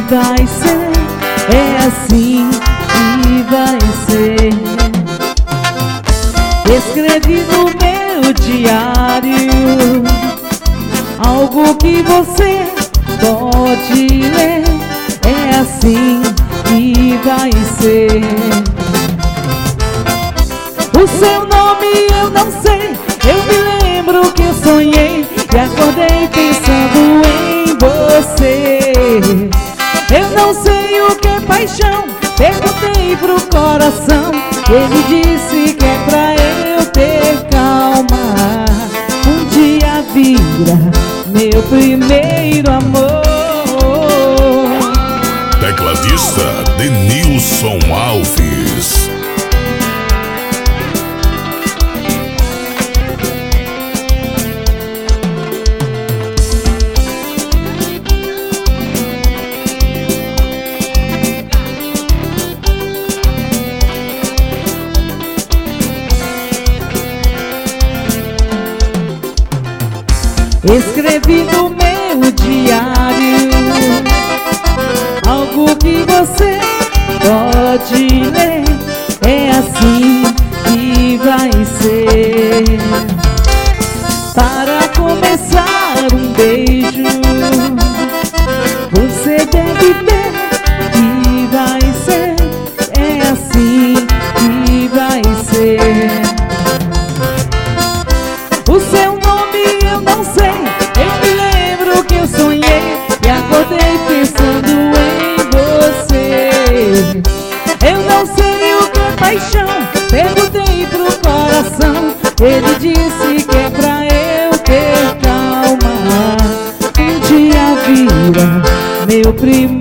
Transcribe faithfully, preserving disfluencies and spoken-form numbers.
vai ser, é assim que vai ser. Escrevi no meu diário algo que você pode ler, é assim que vai ser. O seu nome eu não sei, eu me lembro que eu sonhei e acordei pensando em você. Eu não sei o que é paixão, perguntei pro coração, ele disse que é pra eu ter calma. Um dia vira meu primeiro amor. Tecladista Denilson Alves. Escrevi no meu diário algo que você pode ler, é assim que vai ser. Para começar um beijo, você deve ver que vai ser, é assim que vai ser. O seu nome eu não sei, eu me lembro que eu sonhei e acordei pensando em você. Eu não sei o que é paixão, perguntei pro coração, ele disse que é pra eu ter calma. Um dia vira meu primeiro